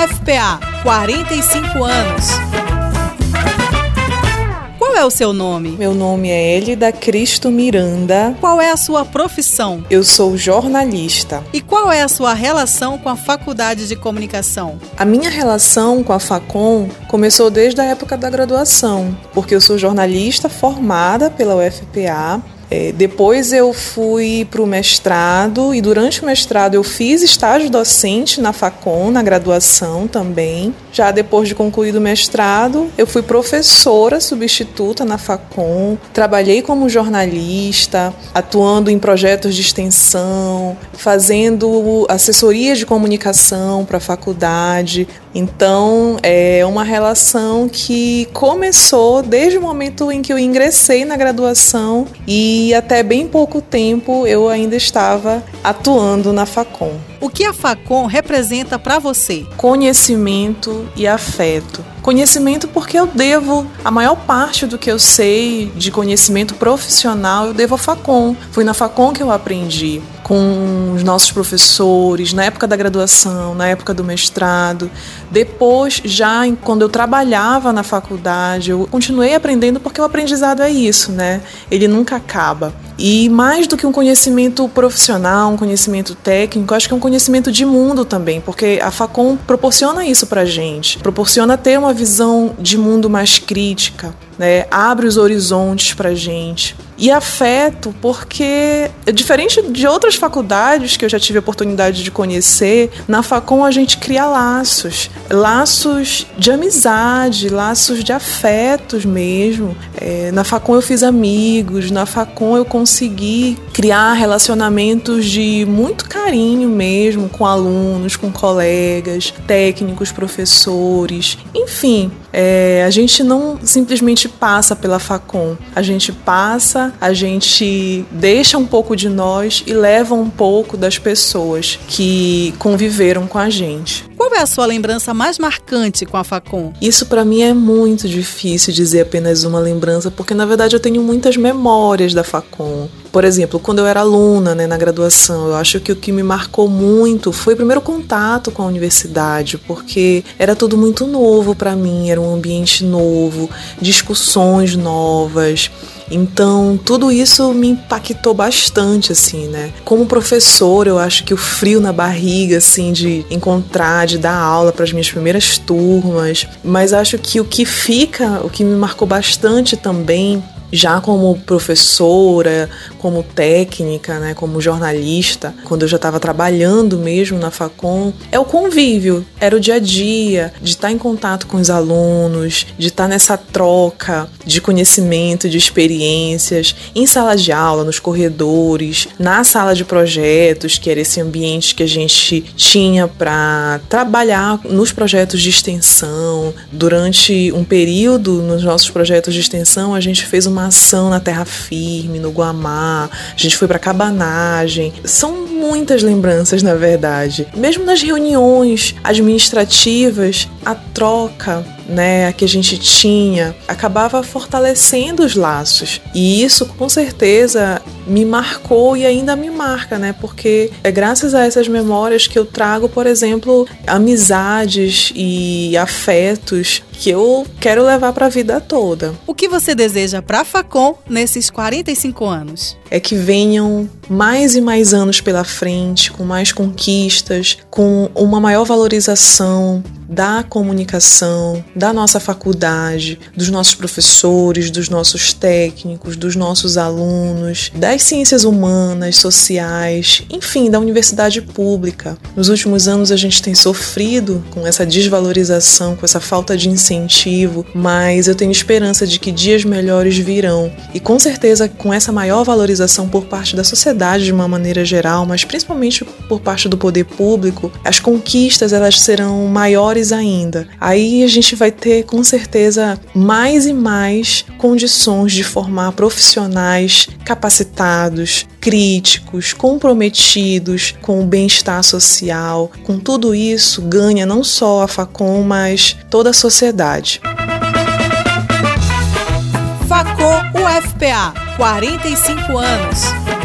UFPA, 45 anos. Qual é o seu nome? Meu nome é Elida Cristo Miranda. Qual é a sua profissão? Eu sou jornalista. E qual é a sua relação com a Faculdade de Comunicação? A minha relação com a Facom começou desde a época da graduação, porque eu sou jornalista formada pela UFPA. Depois eu fui para o mestrado e durante o mestrado eu fiz estágio docente na Facom, na graduação também. Já depois de concluído o mestrado, eu fui professora substituta na Facom, trabalhei como jornalista, atuando em projetos de extensão, fazendo assessoria de comunicação para a faculdade. Então, é uma relação que começou desde o momento em que eu ingressei na graduação e até bem pouco tempo eu ainda estava atuando na Facom. O que a Facom representa para você? Conhecimento e afeto. Conhecimento porque eu devo a maior parte do que eu sei de conhecimento profissional, eu devo à Facom. Foi na Facom que eu aprendi com os nossos professores, na época da graduação, na época do mestrado. Depois, quando eu trabalhava na faculdade, eu continuei aprendendo porque o aprendizado é isso, né? Ele nunca acaba. E mais do que um conhecimento profissional, um conhecimento técnico, acho que é um conhecimento de mundo também, porque a Facom proporciona isso pra gente, proporciona ter uma visão de mundo mais crítica, né? Abre os horizontes pra gente. E afeto, porque, diferente de outras faculdades que eu já tive a oportunidade de conhecer, na Facom a gente cria laços de amizade, laços de afetos mesmo. Na Facom eu fiz amigos, na Facom eu consegui criar relacionamentos de muito carinho mesmo com alunos, com colegas, técnicos, professores, enfim. A gente não simplesmente passa pela Facom, a gente deixa um pouco de nós e leva um pouco das pessoas que conviveram com a gente. Qual é a sua lembrança mais marcante com a Facom? Isso para mim é muito difícil dizer apenas uma lembrança, porque na verdade eu tenho muitas memórias da Facom. Por exemplo, quando eu era aluna, na graduação, eu acho que o que me marcou muito foi o primeiro contato com a universidade, porque era tudo muito novo para mim, era um ambiente novo, discussões novas. Então, tudo isso me impactou bastante, assim, né? Como professor, eu acho que o frio na barriga, assim, de encontrar, de dar aula para as minhas primeiras turmas. Mas acho que o que me marcou bastante também, já como professora, como técnica, né, como jornalista, quando eu já estava trabalhando mesmo na Facom, é o convívio, era o dia a dia, de estar em contato com os alunos, de estar nessa troca de conhecimento, de experiências, em sala de aula, nos corredores, na sala de projetos, que era esse ambiente que a gente tinha para trabalhar nos projetos de extensão. Durante um período, nos nossos projetos de extensão, a gente fez uma ação na Terra Firme, no Guamá, a gente foi para cabanagem. São muitas lembranças, na verdade. Mesmo nas reuniões administrativas, a troca, né, que a gente tinha, acabava fortalecendo os laços. E isso, com certeza, me marcou e ainda me marca, né, porque é graças a essas memórias que eu trago, por exemplo, amizades e afetos que eu quero levar para a vida toda. O que você deseja para a Facom nesses 45 anos? É que venham mais e mais anos pela frente, com mais conquistas, com uma maior valorização da comunicação, da nossa faculdade, dos nossos professores, dos nossos técnicos, dos nossos alunos, das ciências humanas, sociais, enfim, da universidade pública. Nos últimos anos a gente tem sofrido com essa desvalorização, com essa falta de incentivo, mas eu tenho esperança de que dias melhores virão. E com certeza com essa maior valorização por parte da sociedade de uma maneira geral, mas principalmente por parte do poder público, as conquistas elas serão maiores ainda. Aí a gente vai ter com certeza mais e mais condições de formar profissionais capacitados, críticos, comprometidos com o bem-estar social. Com tudo isso ganha não só a Facom, mas toda a sociedade. Facom UFPA, 45 anos.